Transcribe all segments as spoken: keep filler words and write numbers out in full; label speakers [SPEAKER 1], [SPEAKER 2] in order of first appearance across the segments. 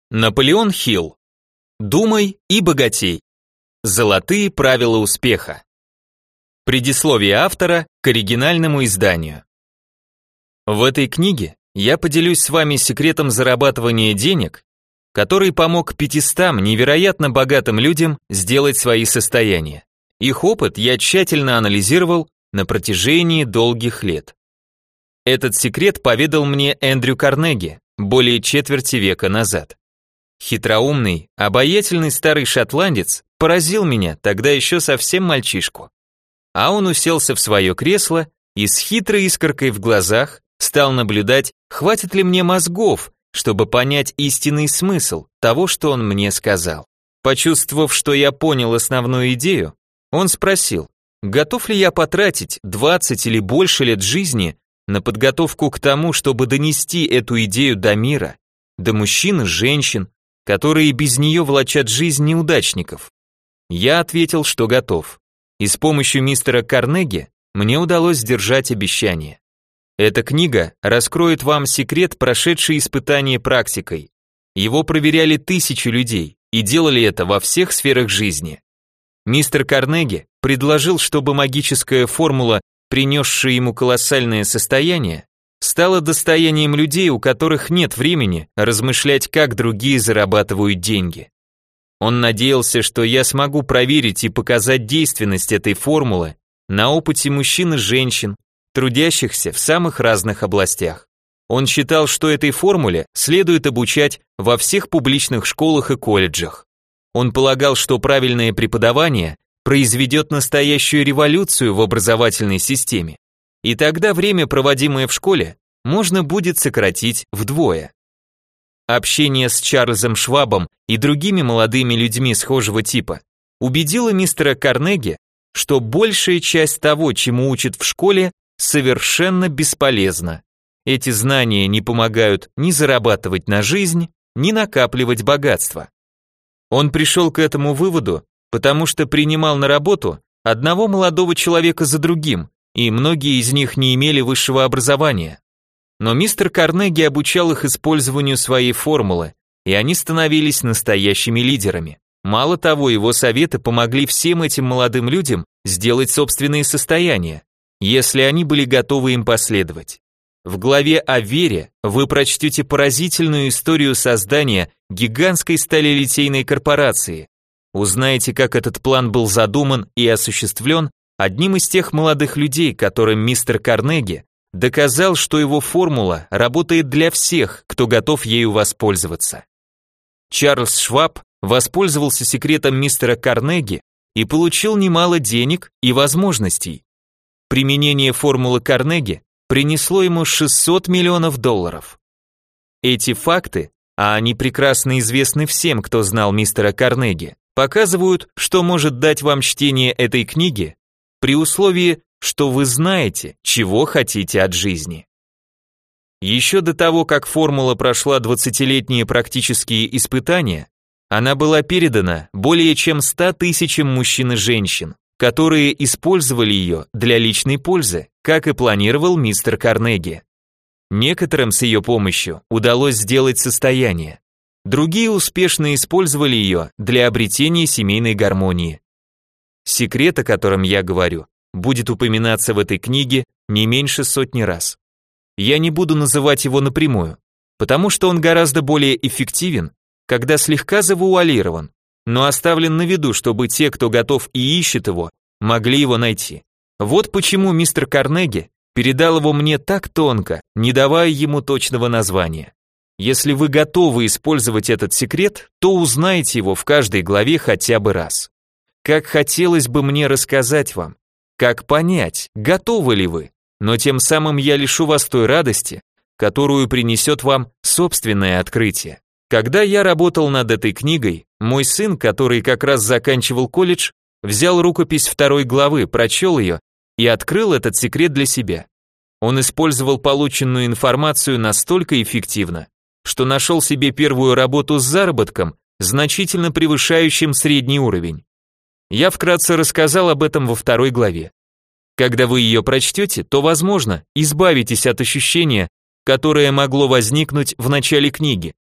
[SPEAKER 1] Наполеон Хилл. Думай и богатей. Золотые правила успеха. Предисловие автора к оригинальному изданию. В этой книге я поделюсь с вами секретом зарабатывания денег, который помог пятистам невероятно богатым людям сделать свои состояния. Их опыт я тщательно анализировал на протяжении долгих лет. Этот секрет поведал мне Эндрю Карнеги более четверти века назад. Хитроумный, обаятельный старый шотландец поразил меня, тогда еще совсем мальчишку. А он уселся в свое кресло и с хитрой искоркой в глазах стал наблюдать, хватит ли мне мозгов, чтобы понять истинный смысл того, что он мне сказал. Почувствовав, что я понял основную идею, он спросил, готов ли я потратить двадцать или больше лет жизни на подготовку к тому, чтобы донести эту идею до мира, до мужчин и женщин, которые без нее влачат жизнь неудачников. Я ответил, что готов. И с помощью мистера Карнеги мне удалось сдержать обещание. Эта книга раскроет вам секрет, прошедший испытание практикой. Его проверяли тысячи людей и делали это во всех сферах жизни. Мистер Карнеги предложил, чтобы магическая формула, принесшая ему колоссальное состояние, стала достоянием людей, у которых нет времени размышлять, как другие зарабатывают деньги. Он надеялся, что я смогу проверить и показать действенность этой формулы на опыте мужчин и женщин, трудящихся в самых разных областях. Он считал, что этой формуле следует обучать во всех публичных школах и колледжах. Он полагал, что правильное преподавание произведет настоящую революцию в образовательной системе. И тогда время, проводимое в школе, можно будет сократить вдвое. Общение с Чарльзом Швабом и другими молодыми людьми схожего типа убедило мистера Карнеги, что большая часть того, чему учат в школе, совершенно бесполезна. Эти знания не помогают ни зарабатывать на жизнь, ни накапливать богатство. Он пришел к этому выводу, потому что принимал на работу одного молодого человека за другим, и многие из них не имели высшего образования. Но мистер Карнеги обучал их использованию своей формулы, и они становились настоящими лидерами. Мало того, его советы помогли всем этим молодым людям сделать собственные состояния, если они были готовы им последовать. В главе о вере вы прочтете поразительную историю создания гигантской сталелитейной корпорации. Узнаете, как этот план был задуман и осуществлен одним из тех молодых людей, которым мистер Карнеги доказал, что его формула работает для всех, кто готов ею воспользоваться. Чарльз Шваб воспользовался секретом мистера Карнеги и получил немало денег и возможностей. Применение формулы Карнеги принесло ему шестьсот миллионов долларов. Эти факты, а они прекрасно известны всем, кто знал мистера Карнеги, показывают, что может дать вам чтение этой книги при условии, что вы знаете, чего хотите от жизни. Еще до того, как формула прошла двадцатилетние практические испытания, она была передана более чем ста тысячам мужчин и женщин, которые использовали ее для личной пользы, как и планировал мистер Карнеги. Некоторым с ее помощью удалось сделать состояние, другие успешно использовали ее для обретения семейной гармонии. Секрет, о котором я говорю, будет упоминаться в этой книге не меньше сотни раз. Я не буду называть его напрямую, потому что он гораздо более эффективен, когда слегка завуалирован, но оставлен на виду, чтобы те, кто готов и ищет его, могли его найти. Вот почему мистер Карнеги передал его мне так тонко, не давая ему точного названия. Если вы готовы использовать этот секрет, то узнаете его в каждой главе хотя бы раз. Как хотелось бы мне рассказать вам, как понять, готовы ли вы, но тем самым я лишу вас той радости, которую принесет вам собственное открытие. Когда я работал над этой книгой, мой сын, который как раз заканчивал колледж, взял рукопись второй главы, прочел ее и открыл этот секрет для себя. Он использовал полученную информацию настолько эффективно, что нашел себе первую работу с заработком, значительно превышающим средний уровень. Я вкратце рассказал об этом во второй главе. Когда вы ее прочтете, то, возможно, избавитесь от ощущения, которое могло возникнуть в начале книги.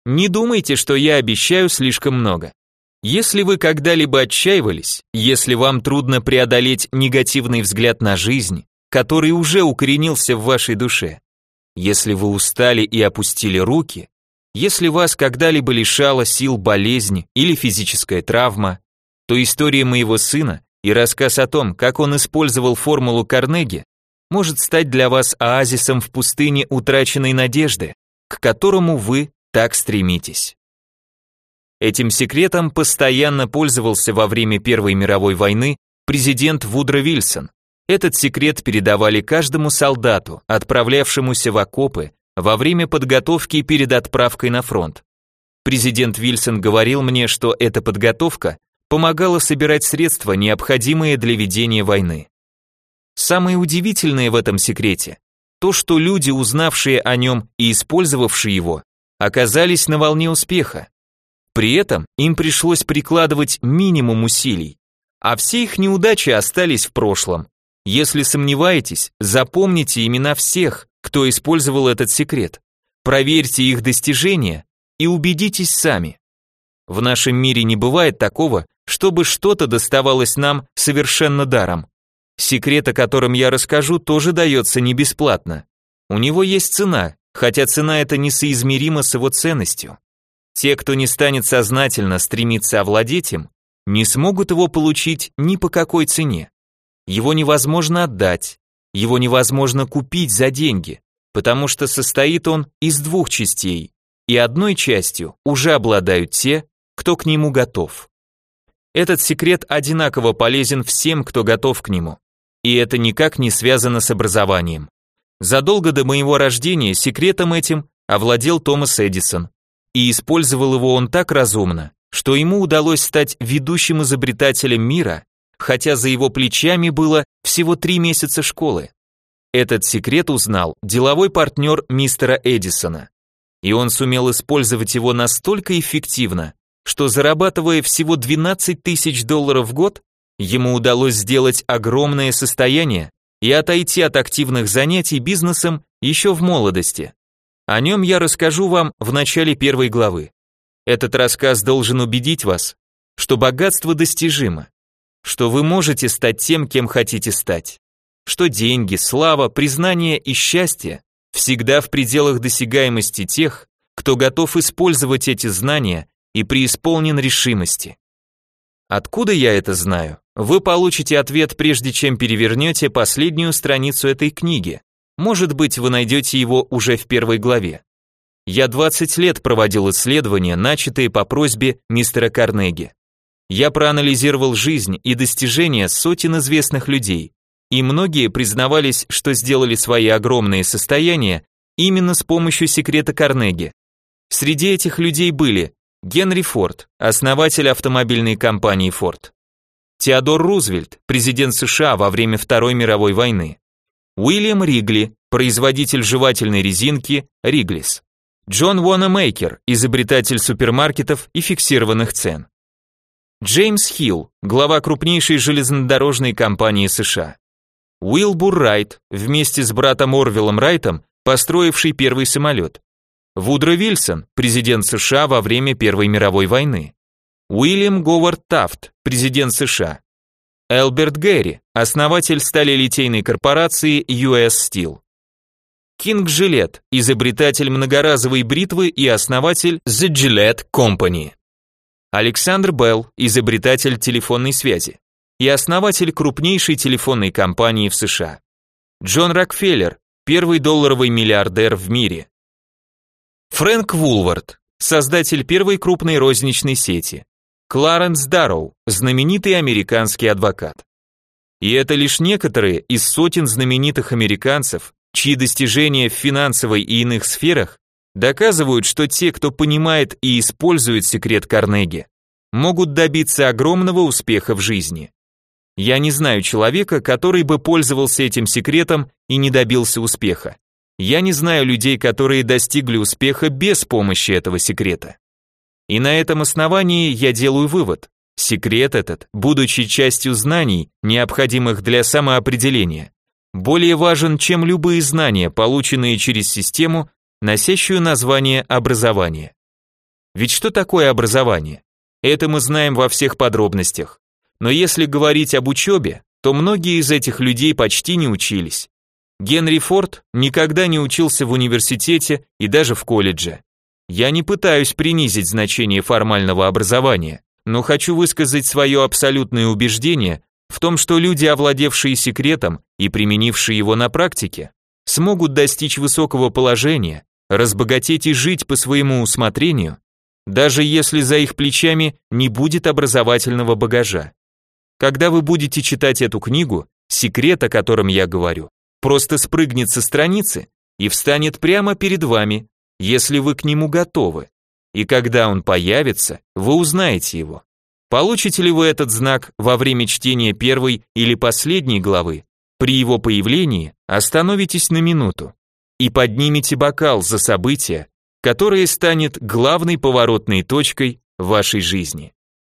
[SPEAKER 1] Не думайте, что я обещаю слишком много. Если вы когда-либо отчаивались, если вам трудно преодолеть негативный взгляд на жизнь, который уже укоренился в вашей душе, если вы устали и опустили руки, если вас когда-либо лишала сил болезнь или физическая травма, то история моего сына и рассказ о том, как он использовал формулу Карнеги, может стать для вас оазисом в пустыне утраченной надежды, к которому вы так стремитесь. Этим секретом постоянно пользовался во время Первой мировой войны президент Вудро Вильсон. Этот секрет передавали каждому солдату, отправлявшемуся в окопы во время подготовки перед отправкой на фронт. Президент Вильсон говорил мне, что эта подготовка помогала собирать средства, необходимые для ведения войны. Самое удивительное в этом секрете – то, что люди, узнавшие о нем и использовавшие его, оказались на волне успеха. При этом им пришлось прикладывать минимум усилий, а все их неудачи остались в прошлом. Если сомневаетесь, запомните имена всех, кто использовал этот секрет, проверьте их достижения и убедитесь сами. В нашем мире не бывает такого, чтобы что-то доставалось нам совершенно даром. Секрет, о котором я расскажу, тоже дается не бесплатно. У него есть цена, хотя цена эта несоизмерима с его ценностью. Те, кто не станет сознательно стремиться овладеть им, не смогут его получить ни по какой цене. Его невозможно отдать, его невозможно купить за деньги, потому что состоит он из двух частей, и одной частью уже обладают те, кто к нему готов. Этот секрет одинаково полезен всем, кто готов к нему, и это никак не связано с образованием. Задолго до моего рождения секретом этим овладел Томас Эдисон, и использовал его он так разумно, что ему удалось стать ведущим изобретателем мира, хотя за его плечами было всего три месяца школы. Этот секрет узнал деловой партнер мистера Эдисона, и он сумел использовать его настолько эффективно, что, зарабатывая всего двенадцать тысяч долларов в год, ему удалось сделать огромное состояние и отойти от активных занятий бизнесом еще в молодости. О нем я расскажу вам в начале первой главы. Этот рассказ должен убедить вас, что богатство достижимо, что вы можете стать тем, кем хотите стать, что деньги, слава, признание и счастье всегда в пределах досягаемости тех, кто готов использовать эти знания и преисполнен решимости. Откуда я это знаю? Вы получите ответ, прежде чем перевернете последнюю страницу этой книги. Может быть, вы найдете его уже в первой главе. Я двадцать лет проводил исследования, начатые по просьбе мистера Карнеги. Я проанализировал жизнь и достижения сотен известных людей, и многие признавались, что сделали свои огромные состояния именно с помощью секрета Карнеги. Среди этих людей были Генри Форд, основатель автомобильной компании Ford, Теодор Рузвельт, президент США во время Второй мировой войны, Уильям Ригли, производитель жевательной резинки Риглис, Джон Уонамейкер, изобретатель супермаркетов и фиксированных цен, Джеймс Хилл, глава крупнейшей железнодорожной компании США, Уилбур Райт, вместе с братом Орвиллом Райтом, построивший первый самолет, Вудро Вильсон, президент США во время Первой мировой войны, Уильям Говард Тафт, президент США, Элберт Гэри, основатель сталелитейной корпорации ю эс Steel, Кинг Джилетт, изобретатель многоразовой бритвы и основатель The Gillette Company, Александр Белл, изобретатель телефонной связи и основатель крупнейшей телефонной компании в США, Джон Рокфеллер, первый долларовый миллиардер в мире, Фрэнк Вулвард, создатель первой крупной розничной сети, Кларенс Дарроу, знаменитый американский адвокат. И это лишь некоторые из сотен знаменитых американцев, чьи достижения в финансовой и иных сферах доказывают, что те, кто понимает и использует секрет Карнеги, могут добиться огромного успеха в жизни. Я не знаю человека, который бы пользовался этим секретом и не добился успеха. Я не знаю людей, которые достигли успеха без помощи этого секрета. И на этом основании я делаю вывод. Секрет этот, будучи частью знаний, необходимых для самоопределения, более важен, чем любые знания, полученные через систему, носящую название образования. Ведь что такое образование? Это мы знаем во всех подробностях. Но если говорить об учебе, то многие из этих людей почти не учились. Генри Форд никогда не учился в университете и даже в колледже. Я не пытаюсь принизить значение формального образования, но хочу высказать свое абсолютное убеждение в том, что люди, овладевшие секретом и применившие его на практике, смогут достичь высокого положения, разбогатеть и жить по своему усмотрению, даже если за их плечами не будет образовательного багажа. Когда вы будете читать эту книгу, секрет, о котором я говорю, просто спрыгнет со страницы и встанет прямо перед вами, если вы к нему готовы. И когда он появится, вы узнаете его. Получите ли вы этот знак во время чтения первой или последней главы? При его появлении остановитесь на минуту и поднимите бокал за событие, которое станет главной поворотной точкой вашей жизни.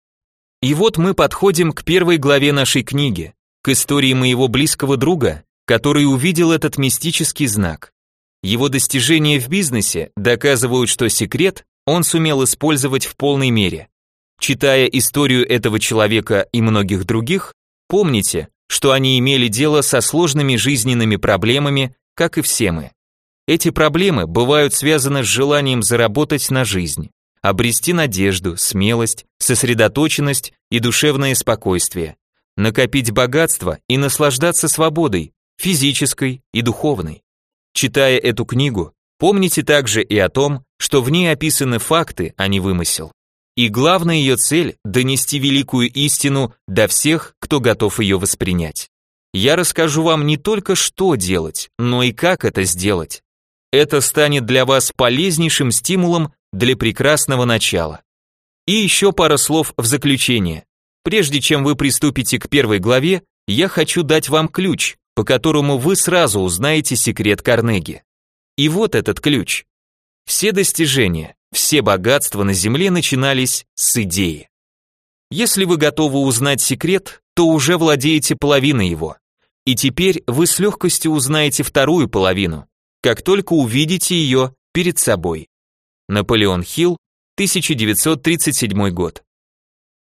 [SPEAKER 1] И вот мы подходим к первой главе нашей книги, к истории моего близкого друга, который увидел этот мистический знак. Его достижения в бизнесе доказывают, что секрет он сумел использовать в полной мере. Читая историю этого человека и многих других, помните, что они имели дело со сложными жизненными проблемами, как и все мы. Эти проблемы бывают связаны с желанием заработать на жизнь, обрести надежду, смелость, сосредоточенность и душевное спокойствие, накопить богатство и наслаждаться свободой, физической и духовной. Читая эту книгу, помните также и о том, что в ней описаны факты, а не вымысел. И главная ее цель – донести великую истину до всех, кто готов ее воспринять. Я расскажу вам не только что делать, но и как это сделать. Это станет для вас полезнейшим стимулом для прекрасного начала. И еще пара слов в заключение. Прежде чем вы приступите к первой главе, я хочу дать вам ключ, по которому вы сразу узнаете секрет Карнеги. И вот этот ключ. Все достижения, все богатства на земле начинались с идеи. Если вы готовы узнать секрет, то уже владеете половиной его. И теперь вы с легкостью узнаете вторую половину, как только увидите ее перед собой. Наполеон Хилл, тысяча девятьсот тридцать седьмой год.